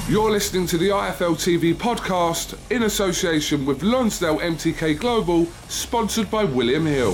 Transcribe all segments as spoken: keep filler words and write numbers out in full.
You're listening to the I F L T V podcast in association with Lonsdale M T K Global, sponsored by William Hill.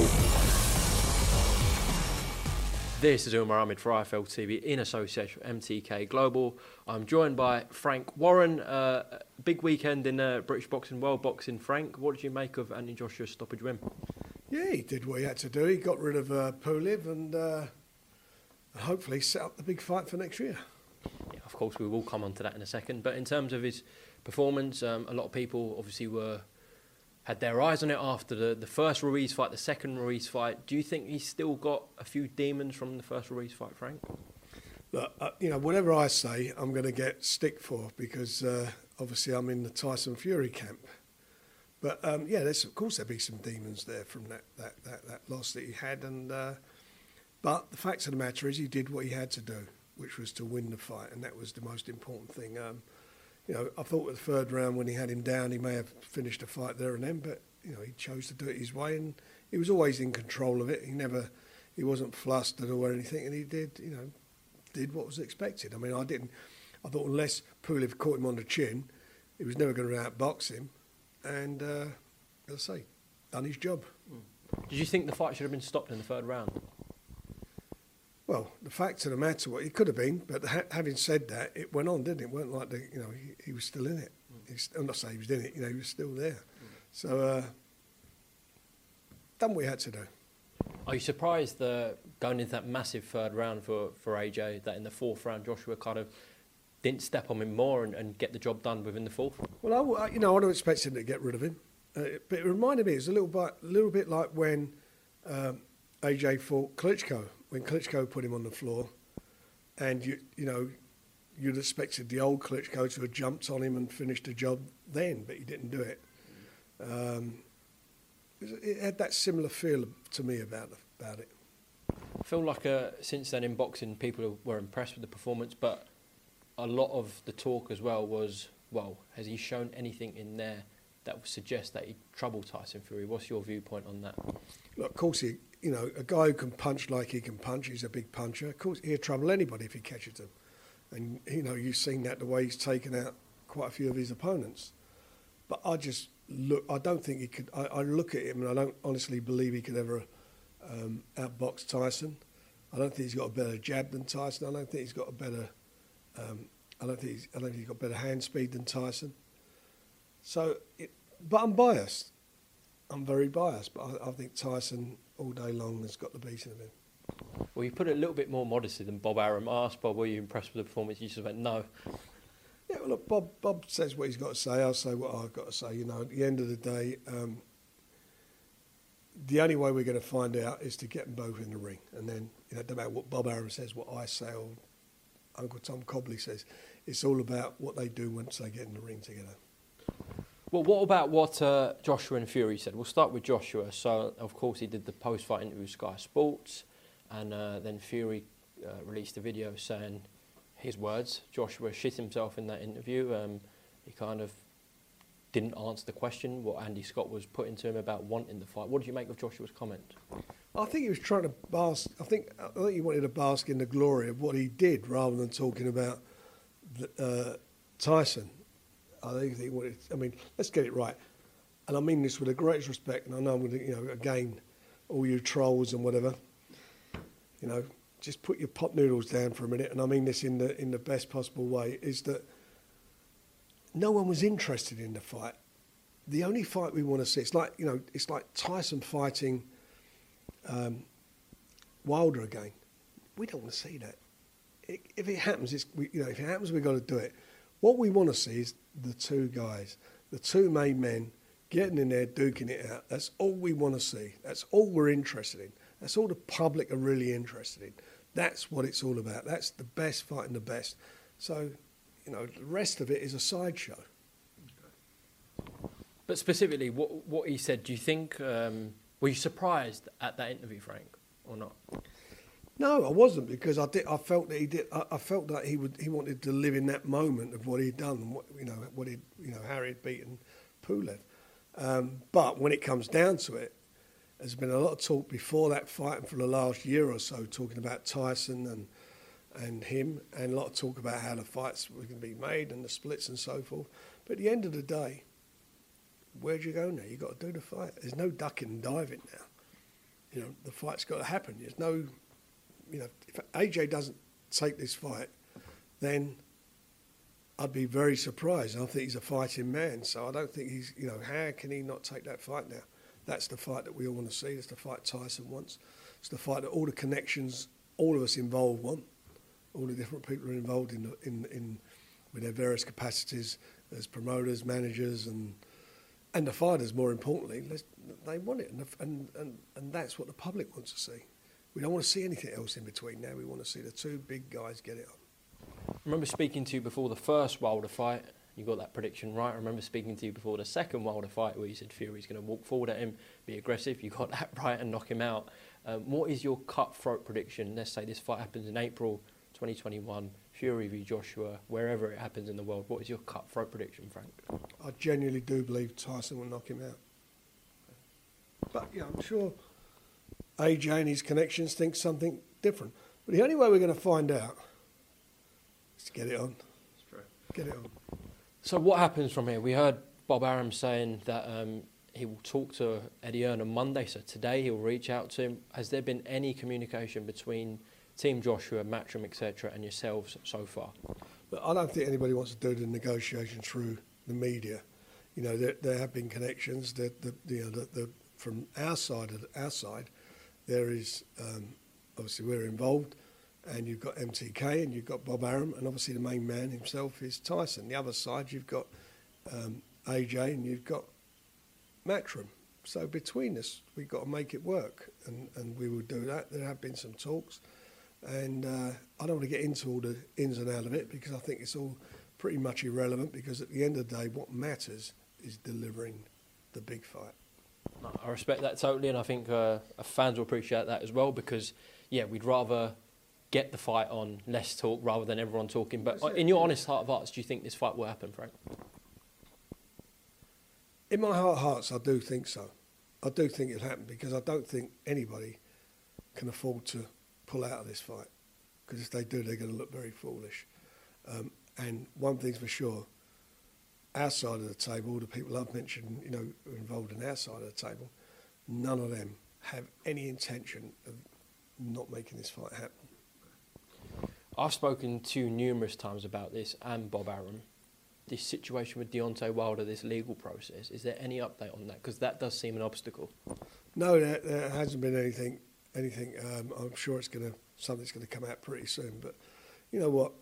This is Umar Ahmed for I F L T V in association with M T K Global. I'm joined by Frank Warren. Uh, big weekend in uh, British boxing, world boxing. Frank, what did you make of Anthony Joshua's stoppage win? Yeah, he did what he had to do. He got rid of uh, Pulev and uh, hopefully set up the big fight for next year. Yeah, of course, we will come on to that in a second. But in terms of his performance, um, a lot of people obviously were had their eyes on it after the, the first Ruiz fight, the second Ruiz fight. Do you think he's still got a few demons from the first Ruiz fight, Frank? Look, uh, you know, whatever I say, I'm going to get stick for because uh, obviously I'm in the Tyson Fury camp. But um, yeah, there's of course there'll be some demons there from that that, that, that loss that he had. And uh, but the fact of the matter is, he did what he had to do, which was to win the fight, and that was the most important thing. Um, you know, I thought with the third round when he had him down, he may have finished the fight there and then, but you know, he chose to do it his way, and he was always in control of it. He never, he wasn't flustered or anything, and he did, you know, did what was expected. I mean, I didn't, I thought unless Pulev caught him on the chin, he was never going to outbox him, and uh, as I say, done his job. Did you think the fight should have been stopped in the third round? Well, the fact of the matter, what it could have been, but ha- having said that, it went on, didn't it? It weren't like the, you know, he, he was still in it. Mm. He's, I'm not saying he was in it, you know, he was still there. Mm. So, uh, done what he had to do. Are you surprised that going into that massive third round for, for A J, that in the fourth round Joshua kind of didn't step on him more and, and get the job done within the fourth? Well, I, you know, I don't expect him to get rid of him, uh, but it reminded me, it was a little bit, a little bit like when um, A J fought Klitschko. When Klitschko put him on the floor, and you you know, you'd expected the old Klitschko to have jumped on him and finished the job then, but he didn't do it. Um, it had that similar feel to me about about it. I feel like uh, since then in boxing, people were impressed with the performance, but a lot of the talk as well was, well, has he shown anything in there that would suggest that he'd trouble Tyson Fury? What's your viewpoint on that? Look, of course, he, you know, a guy who can punch like he can punch, he's a big puncher. Of course, he'll trouble anybody if he catches him. And, you know, you've seen that the way he's taken out quite a few of his opponents. But I just look, I don't think he could, I, I look at him and I don't honestly believe he could ever um, outbox Tyson. I don't think he's got a better jab than Tyson. I don't think he's got a better, um, I don't think he's, I don't think he's got better hand speed than Tyson. So, it, but I'm biased. I'm very biased, but I, I think Tyson all day long has got the beating of him. Well, you put it a little bit more modestly than Bob Arum. I asked Bob, were you impressed with the performance? You just went, no. Yeah, well, look, Bob, Bob says what he's got to say. I'll say what I've got to say. You know, at the end of the day, um, the only way we're going to find out is to get them both in the ring. And then, you know, no matter what Bob Arum says, what I say, or Uncle Tom Cobley says, it's all about what they do once they get in the ring together. Well, what about what uh, Joshua and Fury said? We'll start with Joshua. So, of course, he did the post-fight interview with Sky Sports, and uh, then Fury uh, released a video saying his words. Joshua shit himself in that interview. Um, he kind of didn't answer the question, what Andy Scott was putting to him about wanting the fight. What did you make of Joshua's comment? I think he was trying to bask, I think, I think he wanted to bask in the glory of what he did rather than talking about the, uh, Tyson. I think he wanted, I mean, let's get it right. And I mean this with the greatest respect, and I know I'm going to, you know, again, all you trolls and whatever, you know, just put your pot noodles down for a minute, and I mean this in the in the best possible way, is that no one was interested in the fight. The only fight we want to see, it's like, you know, it's like Tyson fighting um, Wilder again. We don't want to see that. It, if it happens, it's, we, you know, if it happens, we've got to do it. What we want to see is the two guys, the two main men, getting in there, duking it out. That's all we want to see. That's all we're interested in. That's all the public are really interested in. That's what it's all about. That's the best fighting the best. So, you know, the rest of it is a sideshow. But specifically, what what he said, do you think, um, were you surprised at that interview, Frank, or not? No, I wasn't, because I did. I felt that he did. I, I felt that he would. He wanted to live in that moment of what he'd done, and what, you know, what he, you know, how he'd beaten Pulev. Um, but when it comes down to it, there's been a lot of talk before that fight and for the last year or so, talking about Tyson and and him, and a lot of talk about how the fights were going to be made and the splits and so forth. But at the end of the day, where do you go now? You've got to do the fight. There's no ducking and diving now. You know, the fight's got to happen. There's no, you know, if A J doesn't take this fight, then I'd be very surprised. I think he's a fighting man, so I don't think he's, you know, how can he not take that fight now? That's the fight that we all want to see. It's the fight Tyson wants. It's the fight that all the connections, all of us involved want. All the different people are involved in, the, in, in with their various capacities as promoters, managers, and and the fighters, more importantly. They want it, and, and, and, and that's what the public wants to see. We don't want to see anything else in between now. We want to see the two big guys get it on. I remember speaking to you before the first Wilder fight. You got that prediction right. I remember speaking to you before the second Wilder fight where you said Fury's going to walk forward at him, be aggressive. You got that right and knock him out. Um, what is your cutthroat prediction? Let's say this fight happens in April twenty twenty-one, Fury v Joshua, wherever it happens in the world. What is your cutthroat prediction, Frank? I genuinely do believe Tyson will knock him out. But, yeah, I'm sure A J and his connections think something different. But the only way we're going to find out is to get it on. That's true. Get it on. So what happens from here? We heard Bob Arum saying that um, he will talk to Eddie Hearn on Monday, so today he'll reach out to him. Has there been any communication between Team Joshua, Matchroom, et cetera, and yourselves so far? But I don't think anybody wants to do the negotiation through the media. You know, there, there have been connections. That the, you know, the, the, from our side, of our side, there is um, obviously we're involved, and you've got M T K and you've got Bob Arum, and obviously the main man himself is Tyson. The other side, you've got um, A J and you've got Matchroom. So between us, we've got to make it work, and, and we will do that. There have been some talks. And uh, I don't want to get into all the ins and outs of it because I think it's all pretty much irrelevant, because at the end of the day, what matters is delivering the big fight. I respect that totally, and I think uh, fans will appreciate that as well, because, yeah, we'd rather get the fight on, less talk, rather than everyone talking. But in your honest heart of hearts, do you think this fight will happen, Frank? In my heart of hearts, I do think so. I do think it'll happen, because I don't think anybody can afford to pull out of this fight, because if they do, they're going to look very foolish. Um, and one thing's for sure, our side of the table, all the people I've mentioned, you know, who are involved in our side of the table, none of them have any intention of not making this fight happen. I've spoken to you numerous times about this, and Bob Arum, this situation with Deontay Wilder, this legal process. Is there any update on that? Because that does seem an obstacle. No, there, there hasn't been anything. Anything. Um, I'm sure it's going to something's going to come out pretty soon. But you know what?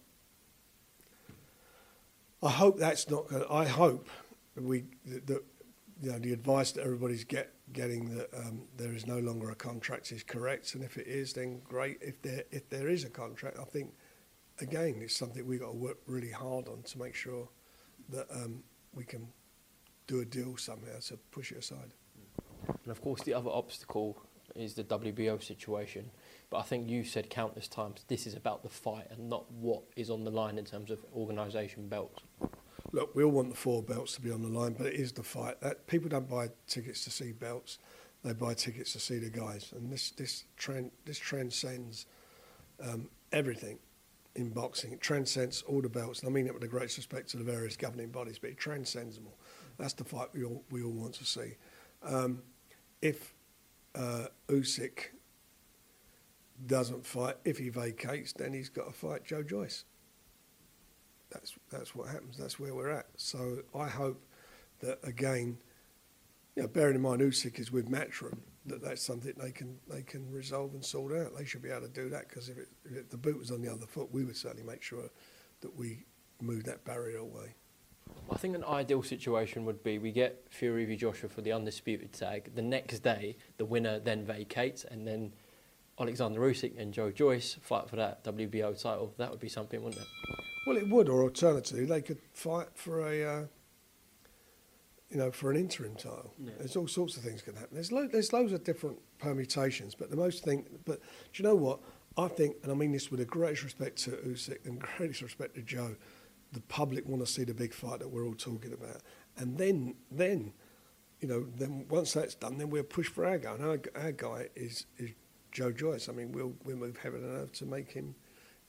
I hope that's not going. I hope that we that, that you know the advice that everybody's get getting that um, there is no longer a contract is correct. And if it is, then great. If there if there is a contract, I think again it's something we've got to work really hard on to make sure that um, we can do a deal somehow to push it aside. And of course, the other obstacle is the W B O situation. But I think you said countless times this is about the fight and not what is on the line in terms of organisation belts. Look, we all want the four belts to be on the line, but it is the fight. That, people don't buy tickets to see belts; they buy tickets to see the guys. And this this trend this transcends um, everything in boxing. It transcends all the belts, and I mean that with the greatest respect to the various governing bodies, but it transcends them all. That's the fight we all we all want to see. Um, if uh, Usyk doesn't fight, if he vacates, then he's got to fight Joe Joyce. That's that's what happens. That's where we're at. So I hope that again, you know, bearing in mind Usyk is with Matchroom, that that's something they can they can resolve and sort out. They should be able to do that, because if, it, if the boot was on the other foot, we would certainly make sure that we move that barrier away. I think an ideal situation would be we get Fury v Joshua for the undisputed tag. The next day, the winner then vacates, and then Alexander Usyk and Joe Joyce fight for that W B O title. That would be something, wouldn't it? Well, it would, or alternatively, they could fight for a, uh, you know, for an interim title. Yeah. There's all sorts of things can happen. There's lo- there's loads of different permutations, but the most thing, but do you know what? I think, and I mean this with the greatest respect to Usyk and greatest respect to Joe, the public want to see the big fight that we're all talking about, and then then, you know, then once that's done, then we'll push for our guy. And our, our guy is is Joe Joyce. I mean, we'll we'll move heaven and earth to make him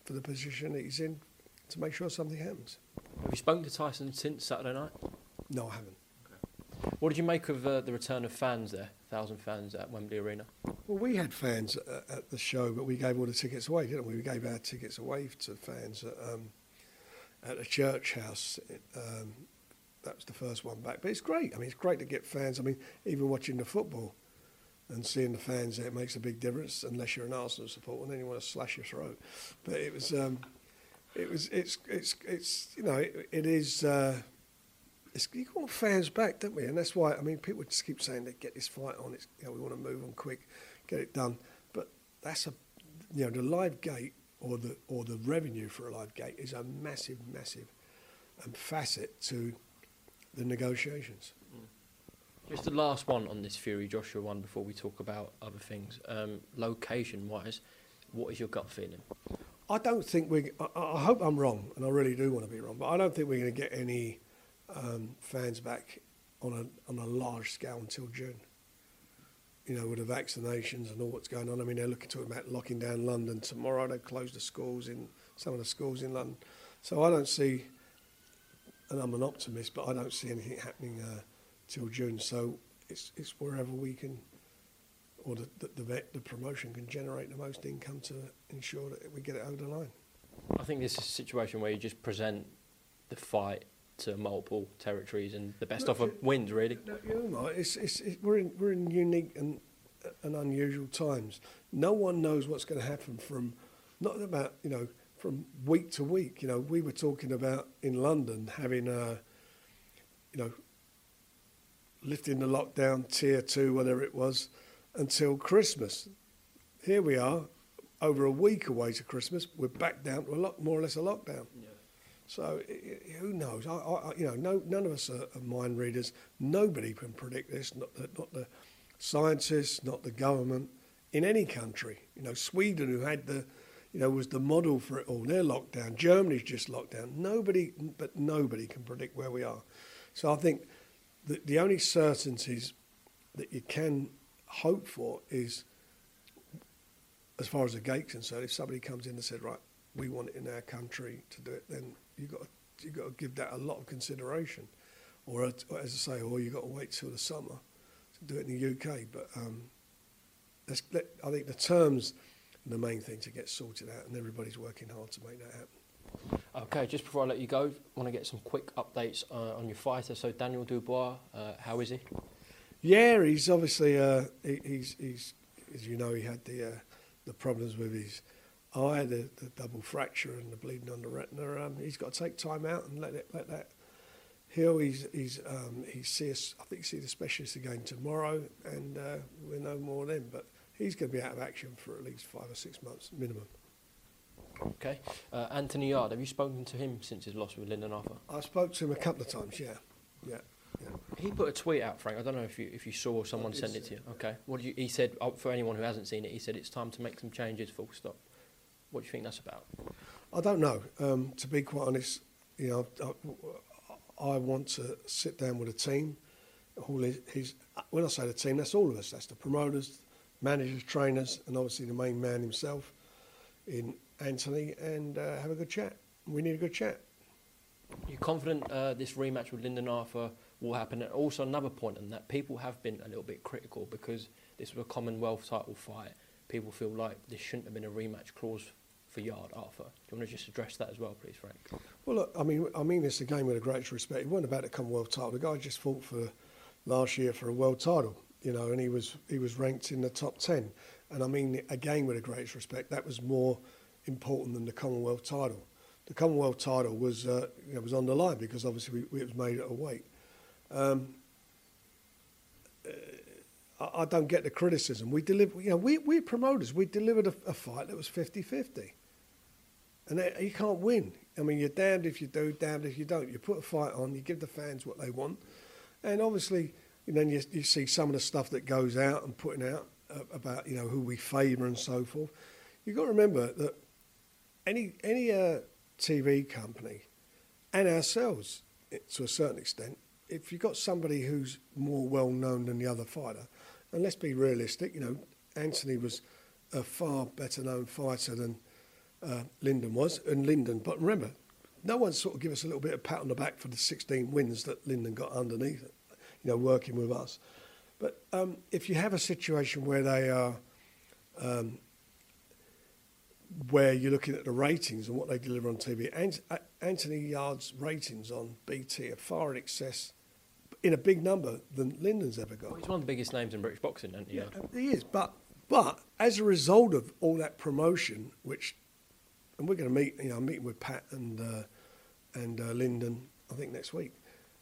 for the position that he's in to make sure something happens. Have you spoken to Tyson since Saturday night? No, I haven't. What did you make of uh, the return of fans there, thousand fans at Wembley Arena? Well, we had fans at, at the show, but we gave all the tickets away, didn't we? We gave our tickets away to fans at, um, at the church house. Um, that was the first one back. But it's great. I mean, it's great to get fans. I mean, even watching the football and seeing the fans there, it makes a big difference, unless you're an Arsenal supporter and then you want to slash your throat. But it was, um, it was, it's, it's, it's, you know, it, it is... Uh, It's, you want fans back, don't we? And that's why, I mean, people just keep saying they get this fight on. It's, you know, we want to move on quick, get it done. But that's a, you know, the live gate or the or the revenue for a live gate is a massive, massive um, facet to the negotiations. Just the last one on this Fury Joshua one before we talk about other things. Um, location-wise, what is your gut feeling? I don't think we. I, I hope I'm wrong, and I really do want to be wrong. But I don't think we're going to get any. Um, fans back on a on a large scale until June. You know, with the vaccinations and all what's going on. I mean, they're looking to about locking down London tomorrow. They close the schools in some of the schools in London. So I don't see, and I'm an optimist, but I don't see anything happening uh, till June. So it's it's wherever we can, or the the, the, vet, the promotion can generate the most income to ensure that we get it over the line. I think this is a situation where you just present the fight to multiple territories and the best no, offer wins, really. No, you know, it's, it's, it, we're in we're in unique and and unusual times. No one knows what's going to happen from, not about you know from week to week. You know, we were talking about in London having a, you know, lifting the lockdown tier two, whatever it was, until Christmas. Here we are, over a week away to Christmas. We're back down to a lot more or less a lockdown. Yeah. So who knows? I, I, you know, no, none of us are, are mind readers. Nobody can predict this. Not the, not the scientists, not the government in any country. You know, Sweden, who had the, you know, was the model for it all. They're locked down. Germany's just locked down. Nobody, but nobody can predict where we are. So I think the the only certainties that you can hope for is, as far as the gate's concerned, if somebody comes in and said, right, we want it in our country to do it, then you got you got to give that a lot of consideration, or, or as I say, or you got to wait till the summer to do it in the U K. But um, let's, let, I think the terms are the main thing to get sorted out, and everybody's working hard to make that happen. Okay, just before I let you go, I want to get some quick updates uh, on your fighter. So Daniel Dubois, uh, how is he? Yeah, he's obviously uh, he, he's he's as you know he had the uh, the problems with his eye, the, the double fracture and the bleeding on the retina. Um, he's got to take time out and let it let that heal. He's he's um, he sees I think he see the specialist again tomorrow, and uh, we'll know more then. But he's going to be out of action for at least five or six months minimum. Okay, uh, Anthony Yard. Have you spoken to him since his loss with Lyndon Arthur? I spoke to him a couple of times. Yeah, yeah. Yeah. He put a tweet out, Frank. I don't know if you if you saw or someone sent it to you. Okay. What do you? He said, oh, for anyone who hasn't seen it, he said it's time to make some changes. Full stop. What do you think that's about? I don't know. Um, to be quite honest, you know, I, I want to sit down with a team. All his, his, when I say the team, that's all of us. That's the promoters, managers, trainers, and obviously the main man himself, in Anthony, and uh, have a good chat. We need a good chat. You're confident uh, this rematch with Lyndon Arthur will happen? And also another point on that, people have been a little bit critical because this was a Commonwealth title fight. People feel like there shouldn't have been a rematch clause for Yard Arthur. Do you want to just address that as well, please, Frank? Well, look, I mean, I mean this again with the greatest respect. It wasn't about the Commonwealth title. The guy just fought for last year for a world title, you know, and he was he was ranked in the top ten. And I mean, again, with the greatest respect, that was more important than the Commonwealth title. The Commonwealth title was uh, you know, was on the line because obviously we, it was made at a weight. Um, uh, I, I don't get the criticism. We deliver, you know, we we're promoters. We delivered a, a fight that was fifty-fifty. And you can't win. I mean, you're damned if you do, damned if you don't. You put a fight on, you give the fans what they want. And obviously, and then you, you see some of the stuff that goes out and putting out uh, about, you know, who we favour and so forth. You've got to remember that any any uh, T V company and ourselves, to a certain extent, if you've got somebody who's more well-known than the other fighter, and let's be realistic, you know, Anthony was a far better-known fighter than uh, Lyndon was, and Lyndon. But remember, no one sort of give us a little bit of pat on the back for the sixteen wins that Lyndon got underneath it, you know, working with us. But um, if you have a situation where they are, um, where you're looking at the ratings and what they deliver on T V, Ant- Anthony Yard's ratings on B T are far in excess, in a big number, than Lyndon's ever got. Well, he's one of the biggest names in British boxing, isn't he? Yeah, he is. But but as a result of all that promotion, which, and we're going to meet, you know, I'm meeting with Pat and uh, and uh, Lyndon, I think next week.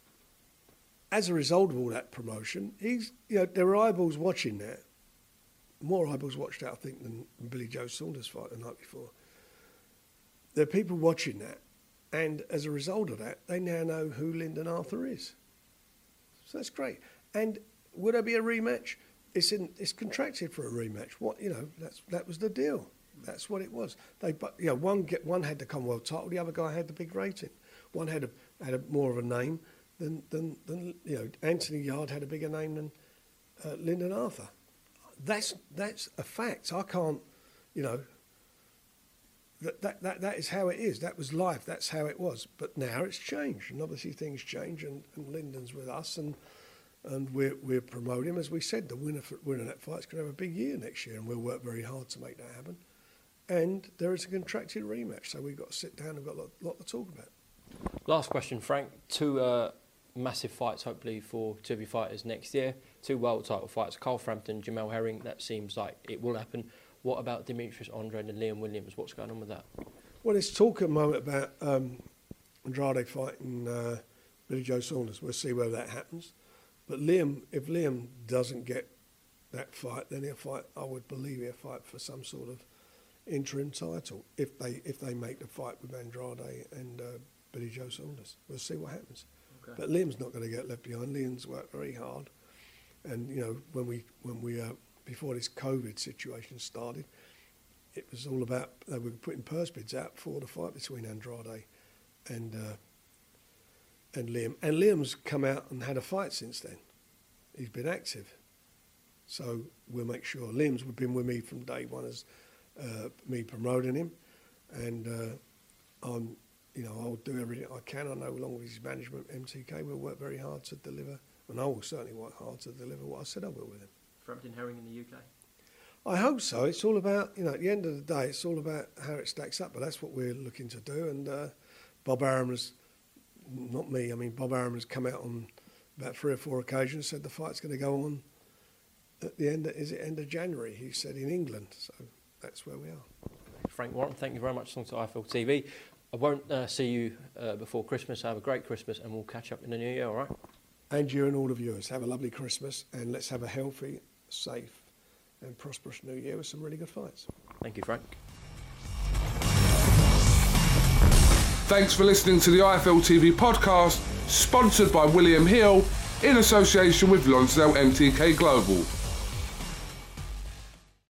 As a result of all that promotion, he's, you know, there are eyeballs watching that. More eyeballs watched that, I think, than Billy Joe Saunders fight the night before. There are people watching that, and as a result of that, they now know who Lyndon Arthur is. So that's great. And would there be a rematch? It's in, it's contracted for a rematch. What, you know, that's that was the deal. That's what it was. They, but you know, one get one had the Commonwealth title, the other guy had the big rating. One had a had a more of a name than than, than you know. Anthony Yard had a bigger name than uh, Lyndon Arthur. That's that's a fact. I can't, you know. That, that that that is how it is. That was life. That's how it was. But now it's changed, and obviously things change. And, and Lyndon's with us, and and we're we're promoting him. As we said, the winner for winner that fight's going to have a big year next year, and we'll work very hard to make that happen. And there is a contracted rematch, so we've got to sit down and got a lot, lot to talk about. Last question, Frank. Two uh, massive fights, hopefully, for two of your fighters next year. Two world title fights. Carl Frampton, Jamel Herring. That seems like it will happen. What about Demetrius Andrade and Liam Williams? What's going on with that? Well, there's talk at the moment about um, Andrade fighting uh, Billy Joe Saunders. We'll see whether that happens. But Liam, if Liam doesn't get that fight, then he'll fight, I would believe he'll fight for some sort of interim title if they if they make the fight with Andrade and uh, Billy Joe Saunders. We'll see what happens. Okay. But Liam's not going to get left behind. Liam's worked very hard. And, you know, when we, when we uh, before this COVID situation started, it was all about, they were putting purse bids out for the fight between Andrade and uh, and Liam. And Liam's come out and had a fight since then. He's been active. So we'll make sure. Liam's been with me from day one as uh, me promoting him. And uh, I'm, you know, I'll do everything I can. I know along with his management, M T K, we'll work very hard to deliver. And I will certainly work hard to deliver what I said I will with him. Frampton Herring in the U K? I hope so. It's all about, you know, at the end of the day, it's all about how it stacks up. But that's what we're looking to do. And uh, Bob Arum has, not me, I mean, Bob Arum has come out on about three or four occasions, said the fight's going to go on at the end, of, is it end of January, he said, in England. So that's where we are. Frank Warren, thank you very much for talking to I F L T V. I won't uh, see you uh, before Christmas. Have a great Christmas and we'll catch up in the new year, all right? And you and all the viewers, have a lovely Christmas and let's have a healthy, safe and prosperous new year with some really good fights. Thank you, Frank. Thanks for listening to the I F L T V podcast, sponsored by William Hill in association with Lonsdale M T K Global.